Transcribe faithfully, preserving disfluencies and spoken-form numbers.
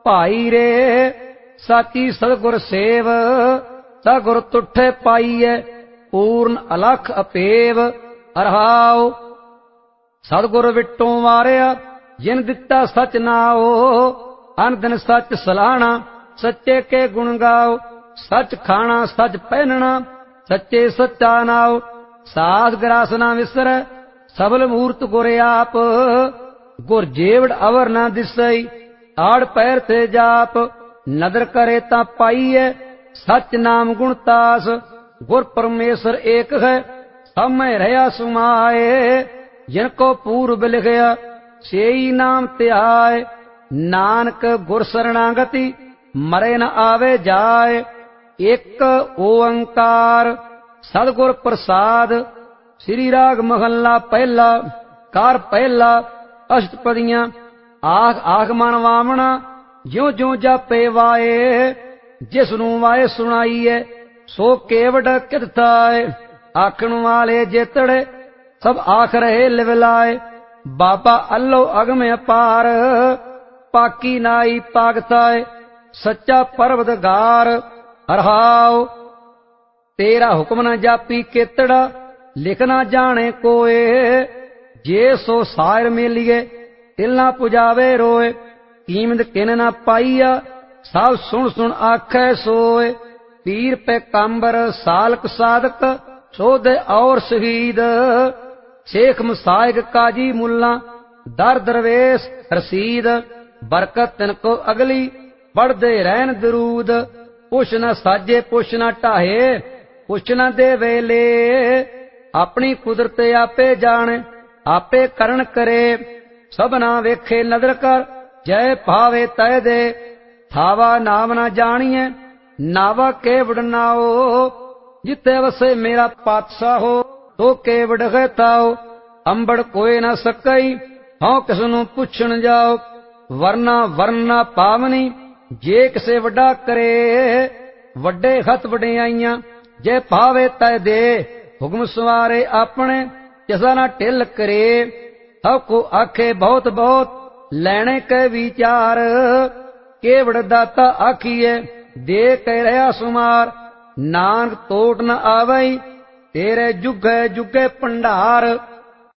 ਭਾਈ ਰੇ ਸਾਚੀ ਸਤਿਗੁਰ ਸੇਵ ਤਾ ਗੁਰ ਤੁਠੇ ਪਾਈਐ ਪੂਰਨ ਅਲਖ ਅਪੇਵ ਅਰਹਾਉ। ਸਤਿਗੁਰ ਵਿਟੋਂ ਵਾਰਿਆ ਜਿਨ ਦਿੱਤਾ ਸਚ ਨਾਉ ਅਨ ਦਿਨ ਸਚ ਸਲਾਹਣਾ ਸੱਚੇ ਕੇ ਗੁਣ ਗਾਓ। ਸਚ ਖਾਣਾ ਸਚ ਪਹਿਨਣਾ ਸੱਚੇ ਸੱਚਾ ਨਾਉ ਸਾਧ ਗਰਾਸ ਨਾ ਵਿਸਰੈ ਸਬਲ ਮੂਰਤ ਗੁਰ ਆਪ। ਗੁਰ ਜੇਵੜ ਅਵਰ ਨਾ ਦਿਸਈ ਆੜ ਪੈਰ ਤੇ ਜਾਪ ਨਦਰ ਕਰੇ ਤਾਂ ਪਾਈਐ ਸਚ ਨਾਮ ਗੁਣ ਤਾਸ। ਗੁਰ ਪਰਮੇਸ਼ਰ ਏਕ ਹੈ ਸਭ ਮੈਂ ਰਹਾ ਸੁਮਾਏ ਜਿਨ ਕੋ ਪੂਰਬ ਲਿਖਿਆ ਸੇਈ ਨਾਮ ਧਿਆਏ। ਨਾਨਕ ਗੁਰ ਸਰਣਾਗਤੀ ਮਰੇ ਨ ਆਵੇ ਜਾਏ ਇਕ ਓੰਕਾਰ ਸਤਿਗੁਰ ਪ੍ਰਸਾਦ। ਸ੍ਰੀ ਰਾਗ ਮਹੱਲਾ ਪਹਿਲਾ ਕਾਰ ਪਹਿਲਾ ਅਸ਼ਟਪਦੀਆਂ ਆਖ ਆਖ ਮਨ ਵਾਵਣਾ ਜਿਉ ਜਿਉ ਜਾਪੇ ਵਾਏ। ਜਿਸ ਨੂੰ ਵਾਏ ਸੁਣਾਈਐ ਸੋ ਕੇਵਡ ਕਿਤ ਥਾਏ। ਆਖਣ ਵਾਲੇ ਜੇਤੜੇ ਸਭ ਆਖ ਰਹੇ ਲਿਵਲਾਏ। ਬਾਬਾ ਅੱਲੋ ਅਗਮ ਅਪਾਰ ਪਾਕੀ ਨਾਈ ਪਾਗਤਾਏ ਸੱਚਾ ਪਰਵਤਗਾਰ ਹਰਹਾਉ। ਤੇਰਾ ਹੁਕਮ ਨਾ ਜਾਪੀ ਕੇਤੜਾ ਲਿਖ ਨਾ ਜਾਣੇ ਕੋਏ। ਜੇ ਸੋ ਸਾਇਰ ਮੇਲੀਏ ਤਿਲ ਨਾ ਪੁਜਾਵੇ ਰੋਏ। ਕੀਮਤ ਕਿਨ ਨਾ ਪਾਈਆ ਸਭ ਸੁਣ ਸੁਣ ਆਖੈ ਸੋਏ। ਪੀਰ ਪੈਗੰਬਰ ਸਾਲਕ ਸਾਧਕ ਸੋਧੇ ਔਰ ਸ਼ਹੀਦ ਸ਼ੇਖ ਮਸਾਇਕ ਕਾਜੀ ਮੁੱਲਾ ਦਰ ਦਰਵੇਸ਼ ਰਸੀਦ। ਬਰਕਤ ਤਿਨ ਕੋ ਅਗਲੀ ਪੜਦੇ ਰਹਿਣ ਦਰੂਦ। ਪੁੱਛ ਨਾ ਸਾਜੇ ਪੁੱਛ ਨਾ ਢਾਹੇ ਪੁੱਛ ਨਾ ਦੇ ਵੇਲੇ। ਆਪਣੀ ਕੁਦਰਤ ਆਪੇ ਜਾਣੇ ਆਪੇ ਕਰਨ ਕਰੇ। ਸਭਨਾ ਵੇਖੇ ਨਦਰ ਕਰ ਜੈ ਭਾਵੇ ਤੈ ਦੇ। ਥਾਵਾ ਨਾਮ ਨਾ ਜਾਣੀਐ ਨਾਵਾ ਕੇਵੜ ਨਾਓ। ਜਿੱਥੇ ਵਸੇ ਮੇਰਾ ਪਾਤਸ਼ਾਹੋ ਤੋ ਕੇਵੜ ਹੈ ਤਾਓ। ਅੰਬੜ ਕੋਏ ਨਾ ਸਕਈ ਹਉ ਕਿਸ ਨੂੰ ਪੁੱਛਣ ਜਾਓ। ਵਰਨਾ ਵਰਨਾ ਪਾਵਨੀ ਜੇ ਕਿਸੇ ਵੱਡਾ ਕਰੇ। ਵੱਡੇ ਹੱਥ ਵਡਿਆਈਆਂ ਜੇ ਭਾਵੇ ਤੈ ਦੇ। ਹੁਕਮ ਸਵਾਰੇ ਆਪਣੇ ਕਿਸਾ ਨਾ ਢਿੱਲ ਕਰੇ। ਸਭ ਕੋ ਆਖੇ ਬਹੁਤ ਬਹੁਤ ਲੈਣੇ ਕੈ ਵਿਚਾਰ। ਕੇਵੜ ਦਾਤਾ ਆਖੀਏ ਦੇ ਕਹਿ ਰਿਹਾ ਸੁਮਾਰ। ਨਾਨਕ ਤੋਟ ਨ ਆਵਈ ਤੇਰੇ ਜੁਗੇ ਜੁਗੇ ਭੰਡਾਰ।